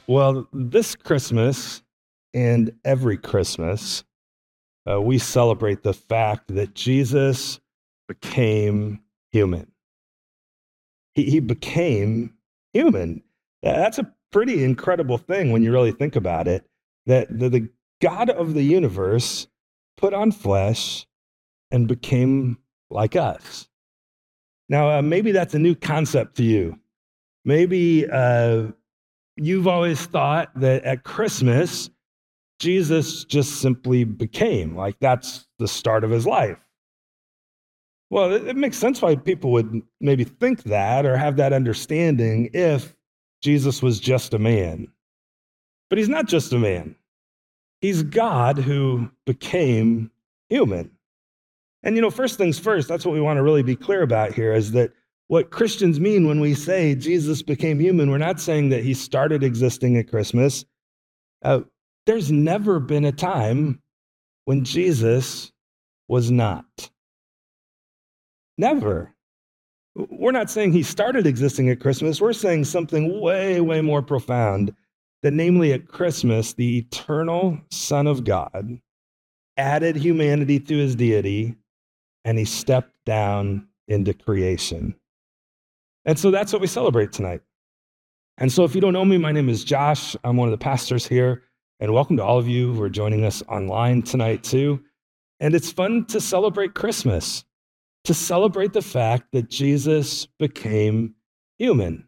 Well, this Christmas and every Christmas, we celebrate the fact that Jesus became human. He became human. That's a pretty incredible thing when you really think about it, that the God of the universe put on flesh and became like us. Now, maybe that's a new concept to you. Maybe you've always thought that at Christmas, Jesus just simply became, like that's the start of his life. Well, it makes sense why people would maybe think that or have that understanding if Jesus was just a man. But he's not just a man. He's God who became human. And first things first, that's what we want to really be clear about here is that what Christians mean when we say Jesus became human, we're not saying that he started existing at Christmas. There's never been a time when Jesus was not. Never. We're not saying he started existing at Christmas. We're saying something way, way more profound, that namely at Christmas, the eternal Son of God added humanity to his deity, and he stepped down into creation. And so that's what we celebrate tonight. And so if you don't know me, my name is Josh. I'm one of the pastors here, and welcome to all of you who are joining us online tonight too. And it's fun to celebrate Christmas, to celebrate the fact that Jesus became human.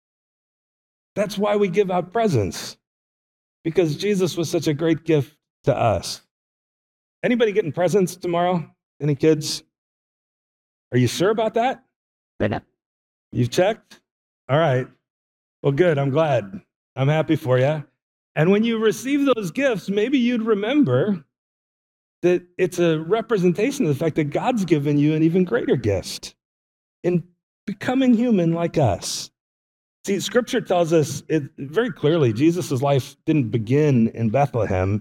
That's why we give out presents, because Jesus was such a great gift to us. Anybody getting presents tomorrow? Any kids? Are you sure about that? You've checked? All right. Well, good. I'm glad. I'm happy for you. And when you receive those gifts, maybe you'd remember that it's a representation of the fact that God's given you an even greater gift in becoming human like us. See, Scripture tells us it very clearly, Jesus' life didn't begin in Bethlehem.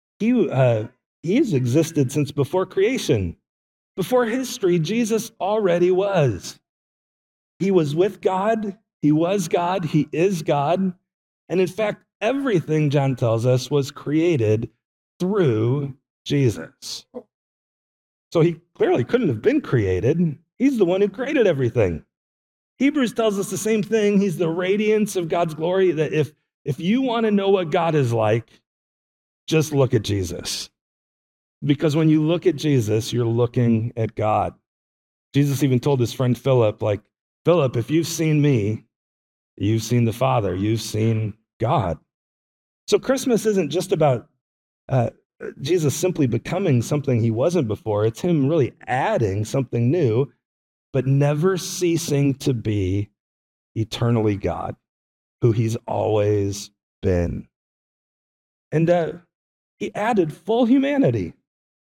He's existed since before creation. Before history, Jesus already was. He was with God, he was God, he is God. And in fact, everything, John tells us, was created through Jesus. So he clearly couldn't have been created. He's the one who created everything. Hebrews tells us the same thing. He's the radiance of God's glory, that if you want to know what God is like, just look at Jesus. Because when you look at Jesus, you're looking at God. Jesus even told his friend Philip, Philip, if you've seen me, you've seen the Father, you've seen God. So Christmas isn't just about Jesus simply becoming something he wasn't before. It's him really adding something new, but never ceasing to be eternally God, who he's always been. And he added full humanity,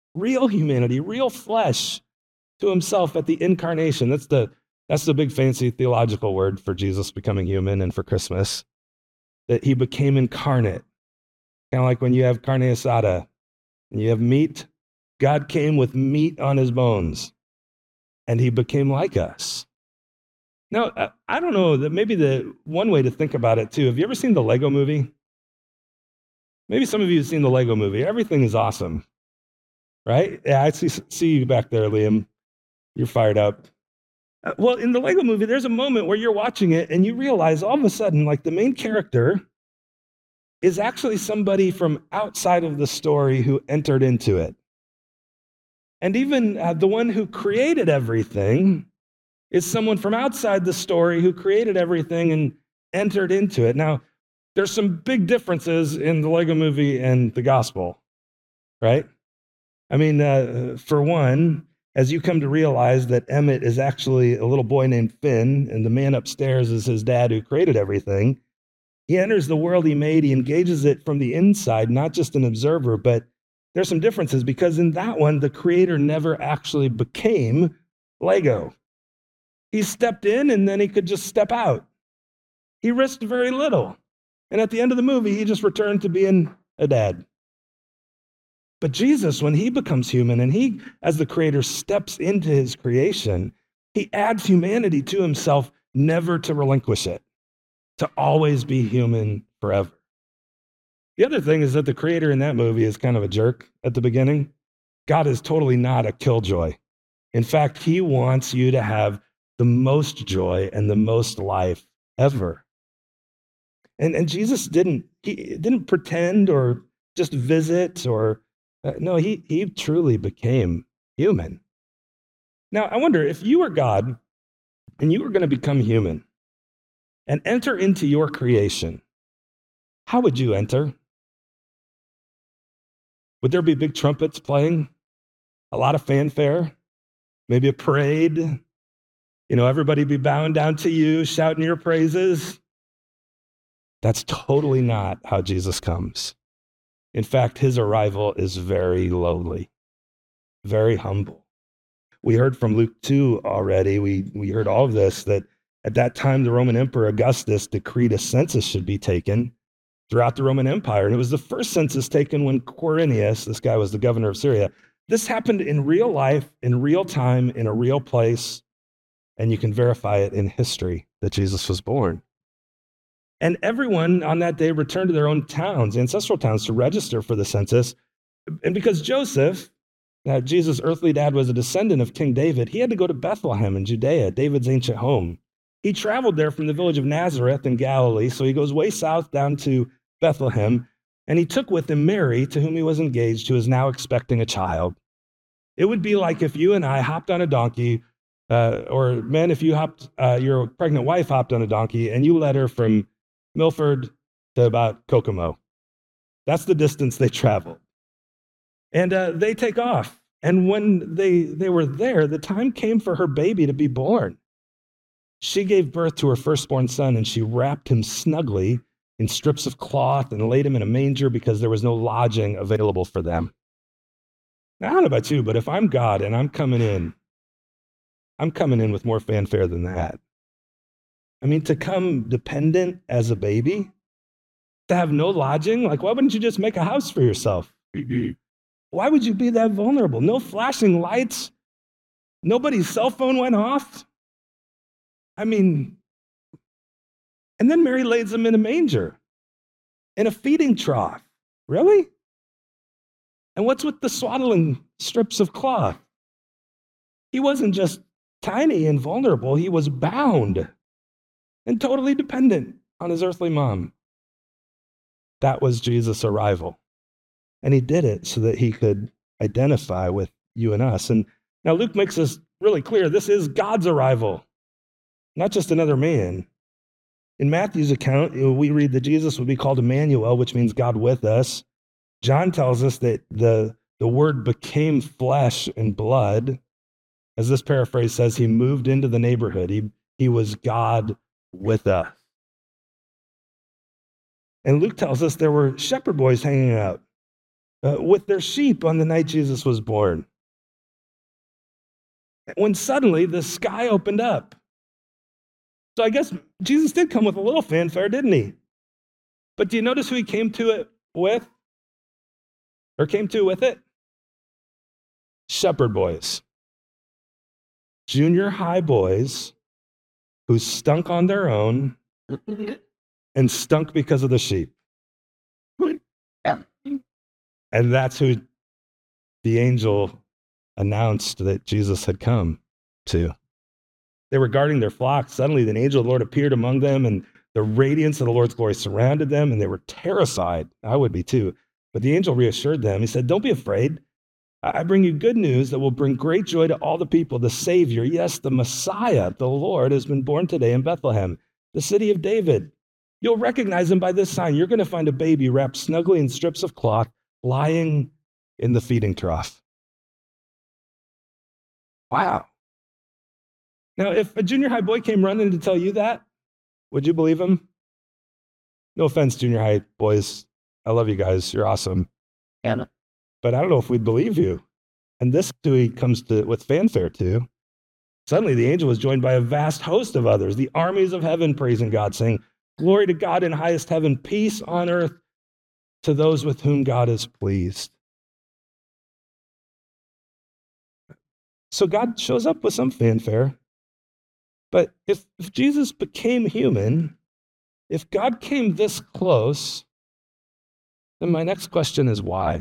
real flesh to himself at the incarnation. That's the big fancy theological word for Jesus becoming human and for Christmas, that he became incarnate. Kind of like when you have carne asada and you have meat, God came with meat on his bones and he became like us. Now, I don't know, that maybe the one way to think about it too, have you ever seen the Lego movie? Maybe some of you have seen the Lego movie. Everything is awesome, right? Yeah, I see you back there, Liam. You're fired up. Well, in the Lego movie, there's a moment where you're watching it and you realize all of a sudden, the main character is actually somebody from outside of the story who entered into it. And even the one who created everything is someone from outside the story who created everything and entered into it. Now, there's some big differences in the Lego movie and the gospel, right? I mean, for one, as you come to realize that Emmett is actually a little boy named Finn, and the man upstairs is his dad who created everything, he enters the world he made, he engages it from the inside, not just an observer, but there's some differences because in that one, the creator never actually became Lego. He stepped in and then he could just step out. He risked very little. And at the end of the movie, he just returned to being a dad. But Jesus, when he becomes human and he, as the creator, steps into his creation, he adds humanity to himself, never to relinquish it, to always be human forever. The other thing is that the creator in that movie is kind of a jerk at the beginning. God is totally not a killjoy. In fact, he wants you to have the most joy and the most life ever. And Jesus didn't pretend or just visit or no, he truly became human. Now, I wonder if you were God and you were going to become human and enter into your creation, how would you enter? Would there be big trumpets playing? A lot of fanfare? Maybe a parade? Everybody be bowing down to you, shouting your praises? That's totally not how Jesus comes. In fact, his arrival is very lowly, very humble. We heard from Luke 2 already. We heard all of this, that at that time, the Roman Emperor Augustus decreed a census should be taken throughout the Roman Empire. And it was the first census taken when Quirinius, this guy was the governor of Syria. This happened in real life, in real time, in a real place, and you can verify it in history that Jesus was born. And everyone on that day returned to their own towns, ancestral towns, to register for the census. And because Joseph, Jesus' earthly dad, was a descendant of King David, he had to go to Bethlehem in Judea, David's ancient home. He traveled there from the village of Nazareth in Galilee, so he goes way south down to Bethlehem, and he took with him Mary, to whom he was engaged, who is now expecting a child. It would be like if you and I hopped on a donkey, or men, if your pregnant wife hopped on a donkey, and you led her from Milford to about Kokomo. That's the distance they traveled. And they take off. And when they were there, the time came for her baby to be born. She gave birth to her firstborn son, and she wrapped him snugly in strips of cloth and laid him in a manger because there was no lodging available for them. Now, I don't know about you, but if I'm God and I'm coming in with more fanfare than that. I mean, to come dependent as a baby, to have no lodging, like, why wouldn't you just make a house for yourself? Why would you be that vulnerable? No flashing lights. Nobody's cell phone went off. I mean, and then Mary lays him in a manger, in a feeding trough. Really? And what's with the swaddling strips of cloth? He wasn't just tiny and vulnerable, he was bound and totally dependent on his earthly mom. That was Jesus' arrival. And he did it so that he could identify with you and us. And now Luke makes this really clear. This is God's arrival, not just another man. In Matthew's account, we read that Jesus would be called Emmanuel, which means God with us. John tells us that the word became flesh and blood. As this paraphrase says, he moved into the neighborhood. He was God with us. And Luke tells us there were shepherd boys hanging out with their sheep on the night Jesus was born. When suddenly the sky opened up. So I guess Jesus did come with a little fanfare, didn't he? But do you notice who he came to it with? Or came to with it? Shepherd boys. Junior high boys who stunk on their own and stunk because of the sheep. And that's who the angel announced that Jesus had come to. They were guarding their flock. Suddenly, an angel of the Lord appeared among them, and the radiance of the Lord's glory surrounded them, and they were terrified. I would be too. But the angel reassured them. He said, "Don't be afraid. I bring you good news that will bring great joy to all the people. The Savior, yes, the Messiah, the Lord, has been born today in Bethlehem, the city of David. You'll recognize him by this sign. You're going to find a baby wrapped snugly in strips of cloth, lying in the feeding trough." Wow. Now, if a junior high boy came running to tell you that, would you believe him? No offense, junior high boys. I love you guys. You're awesome. Anna. But I don't know if we'd believe you. And this too, he comes to with fanfare too. Suddenly the angel was joined by a vast host of others, the armies of heaven praising God, saying, "Glory to God in highest heaven, peace on earth to those with whom God is pleased." So God shows up with some fanfare. But if Jesus became human, if God came this close, then my next question is why?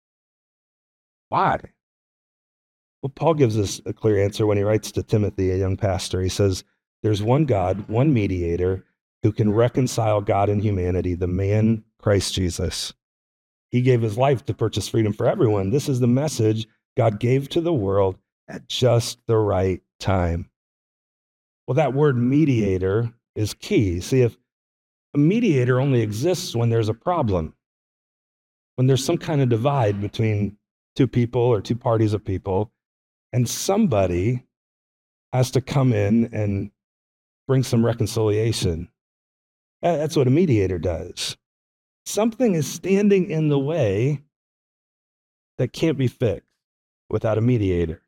Why? Well, Paul gives us a clear answer when he writes to Timothy, a young pastor. He says, there's one God, one mediator, who can reconcile God and humanity, the man Christ Jesus. He gave his life to purchase freedom for everyone. This is the message God gave to the world at just the right time. Well, that word mediator is key. See, if a mediator only exists when there's a problem, when there's some kind of divide between two people or two parties of people, and somebody has to come in and bring some reconciliation. That's what a mediator does. Something is standing in the way that can't be fixed without a mediator.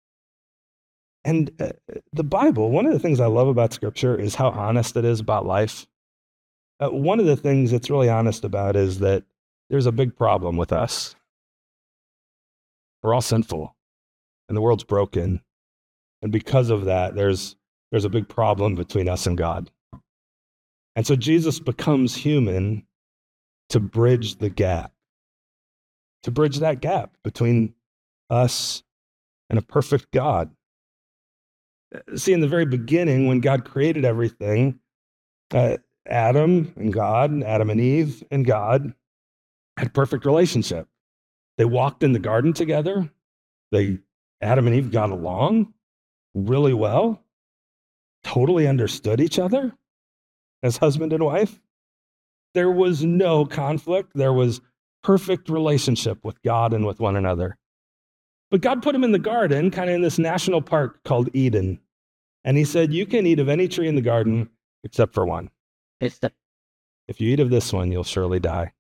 And the Bible, one of the things I love about Scripture is how honest it is about life. One of the things it's really honest about is that there's a big problem with us. We're all sinful, and the world's broken. And because of that, there's a big problem between us and God. And so Jesus becomes human to bridge the gap, to bridge that gap between us and a perfect God. See, in the very beginning, when God created everything, Adam and Eve and God had a perfect relationship. They walked in the garden together. Adam and Eve got along really well, totally understood each other as husband and wife. There was no conflict. There was perfect relationship with God and with one another. But God put him in the garden, kind of in this national park called Eden. And he said, you can eat of any tree in the garden except for one. If you eat of this one, you'll surely die.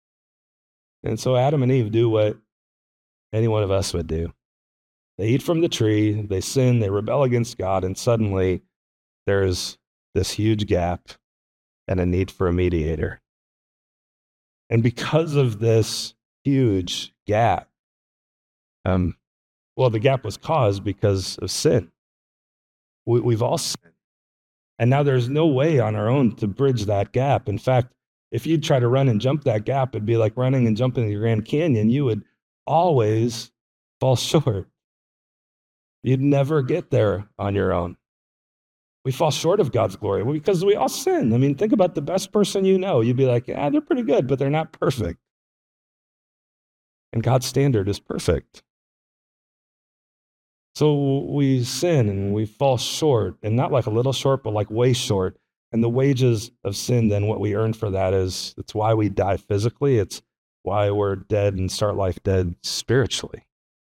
And so Adam and Eve do what any one of us would do. They eat from the tree, they sin, they rebel against God, and suddenly there's this huge gap and a need for a mediator. And because of this huge gap, the gap was caused because of sin. We've all sinned. And now there's no way on our own to bridge that gap. In fact, if you'd try to run and jump that gap, it'd be like running and jumping in the Grand Canyon. You would always fall short. You'd never get there on your own. We fall short of God's glory because we all sin. I mean, think about the best person you know. You'd be like, yeah, they're pretty good, but they're not perfect. And God's standard is perfect. So we sin and we fall short, and not like a little short, but like way short. And the wages of sin, then what we earn for that is, it's why we die physically. It's why we're dead and start life dead spiritually.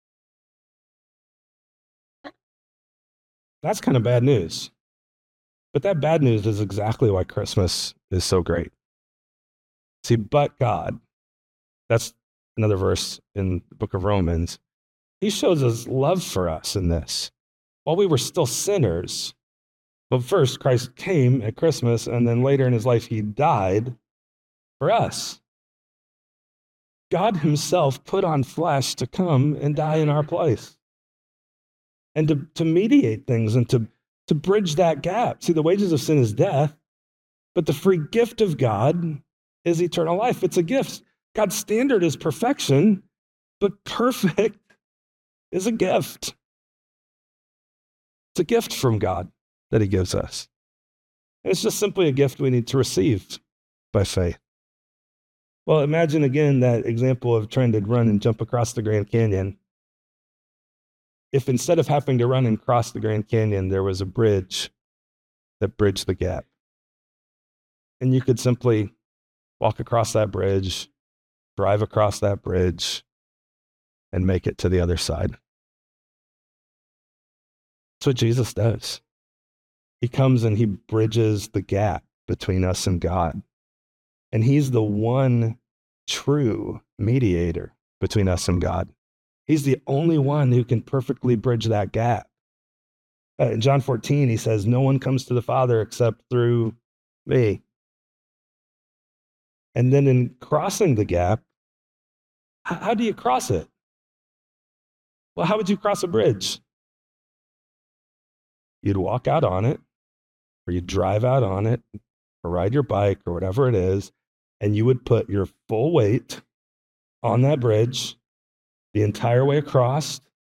That's kind of bad news. But that bad news is exactly why Christmas is so great. See, but God, that's another verse in the book of Romans. He shows his love for us in this. While we were still sinners, but first Christ came at Christmas, and then later in his life, he died for us. God himself put on flesh to come and die in our place. And to mediate things and to bridge that gap. See, the wages of sin is death, but the free gift of God is eternal life. It's a gift. God's standard is perfection, but perfect is a gift. It's a gift from God that he gives us. And it's just simply a gift we need to receive by faith. Well, imagine again that example of trying to run and jump across the Grand Canyon. If instead of having to run and cross the Grand Canyon, there was a bridge that bridged the gap. And you could simply walk across that bridge, drive across that bridge, and make it to the other side. That's what Jesus does. He comes and he bridges the gap between us and God. And he's the one true mediator between us and God. He's the only one who can perfectly bridge that gap. In John 14, he says, no one comes to the Father except through me. And then in crossing the gap, how do you cross it? Well, how would you cross a bridge? You'd walk out on it, or you'd drive out on it, or ride your bike, or whatever it is, and you would put your full weight on that bridge the entire way across,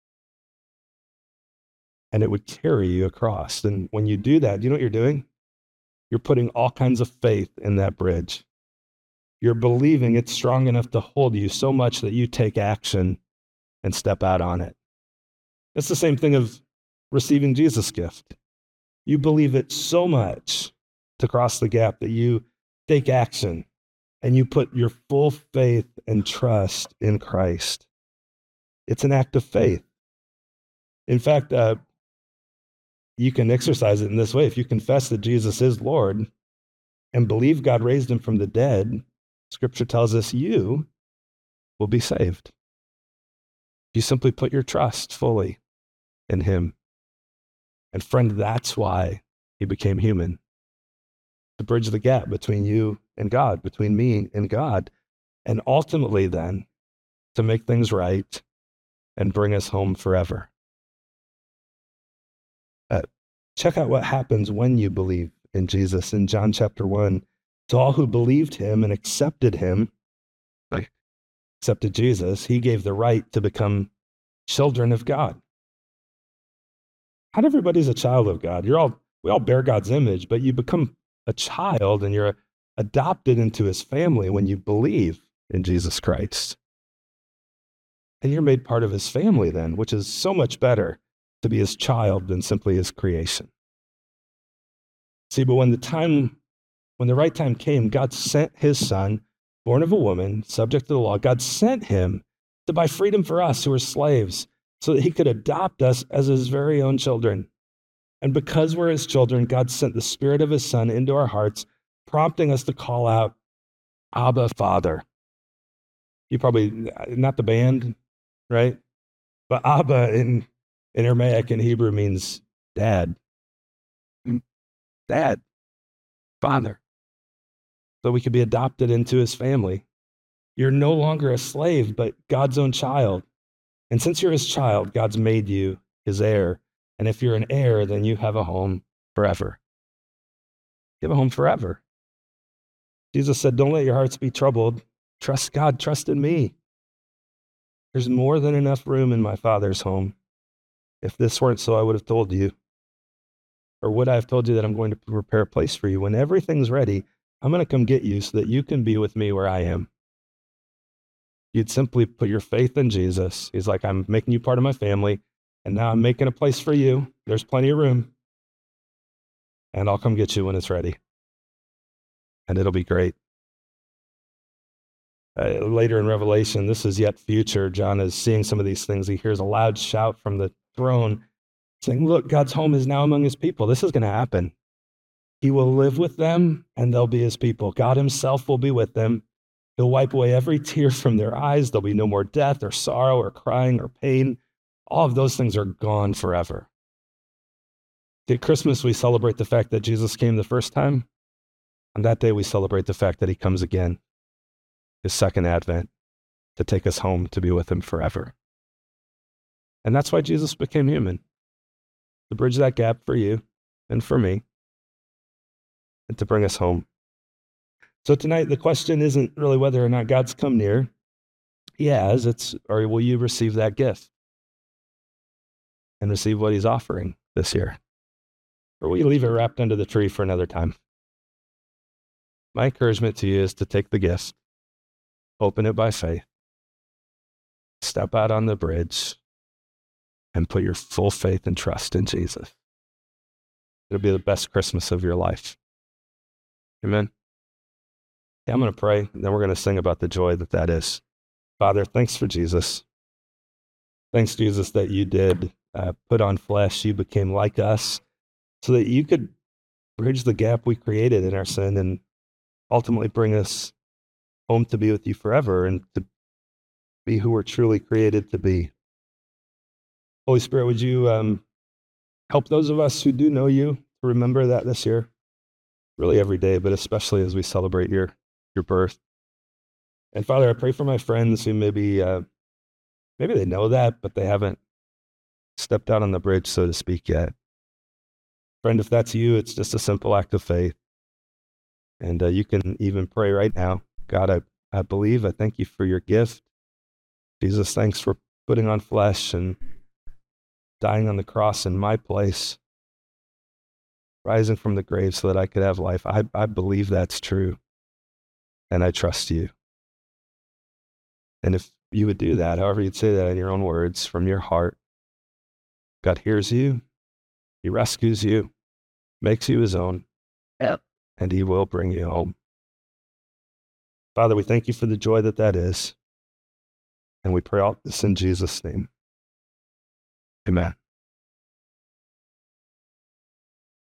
and it would carry you across. And when you do that, do you know what you're doing? You're putting all kinds of faith in that bridge. You're believing it's strong enough to hold you so much that you take action and step out on it. It's the same thing of receiving Jesus' gift. You believe it so much to cross the gap that you take action and you put your full faith and trust in Christ. It's an act of faith. In fact, you can exercise it in this way. If you confess that Jesus is Lord and believe God raised him from the dead, Scripture tells us you will be saved. You simply put your trust fully in him. And friend, that's why he became human, to bridge the gap between you and God, between me and God, and ultimately then to make things right and bring us home forever. Check out what happens when you believe in Jesus in John chapter 1. To all who believed him and accepted him, accepted Jesus, he gave the right to become children of God. Not everybody's a child of God. We all bear God's image, but you become a child and you're adopted into his family when you believe in Jesus Christ. And you're made part of his family then, which is so much better to be his child than simply his creation. See, but when the right time came, God sent his son, born of a woman, subject to the law. God sent him to buy freedom for us who are slaves so that he could adopt us as his very own children. And because we're his children, God sent the Spirit of his Son into our hearts, prompting us to call out, Abba, Father. You probably, not the band, right? But Abba in Aramaic and Hebrew means dad. Dad, Father. So we could be adopted into his family. You're no longer a slave, but God's own child. And since you're his child, God's made you his heir. And if you're an heir, then you have a home forever. You have a home forever. Jesus said, don't let your hearts be troubled. Trust God, trust in me. There's more than enough room in my Father's home. If this weren't so, I would have told you. Or would I have told you that I'm going to prepare a place for you? When everything's ready, I'm going to come get you so that you can be with me where I am. You'd simply put your faith in Jesus. He's like, I'm making you part of my family, and now I'm making a place for you. There's plenty of room. And I'll come get you when it's ready. And it'll be great. Later in Revelation, this is yet future. John is seeing some of these things. He hears a loud shout from the throne saying, look, God's home is now among his people. This is going to happen. He will live with them, and they'll be his people. God himself will be with them. He'll wipe away every tear from their eyes. There'll be no more death or sorrow or crying or pain. All of those things are gone forever. At Christmas, we celebrate the fact that Jesus came the first time. On that day, we celebrate the fact that he comes again, his second advent, to take us home to be with him forever. And that's why Jesus became human, to bridge that gap for you and for me, and to bring us home. So tonight, the question isn't really whether or not God's come near. He has. It's, or will you receive that gift and receive what he's offering this year? Or will you leave it wrapped under the tree for another time? My encouragement to you is to take the gift, open it by faith, step out on the bridge, and put your full faith and trust in Jesus. It'll be the best Christmas of your life. Amen. Yeah, I'm going to pray, and then we're going to sing about the joy that is. Father, thanks for Jesus. Thanks, Jesus, that you did put on flesh. You became like us so that you could bridge the gap we created in our sin and ultimately bring us home to be with you forever and to be who we're truly created to be. Holy Spirit, would you help those of us who do know you to remember that this year? Really every day, but especially as we celebrate your birth. And Father, I pray for my friends who maybe they know that, but they haven't stepped out on the bridge, so to speak, yet. Friend, if that's you, it's just a simple act of faith. And you can even pray right now. God, I believe. I thank you for your gift. Jesus, thanks for putting on flesh and dying on the cross in my place, rising from the grave so that I could have life. I believe that's true, and I trust you. And if you would do that, however you'd say that in your own words, from your heart, God hears you, he rescues you, makes you his own, Yep. and he will bring you home. Father, we thank you for the joy that is, and we pray all this in Jesus' name. Amen.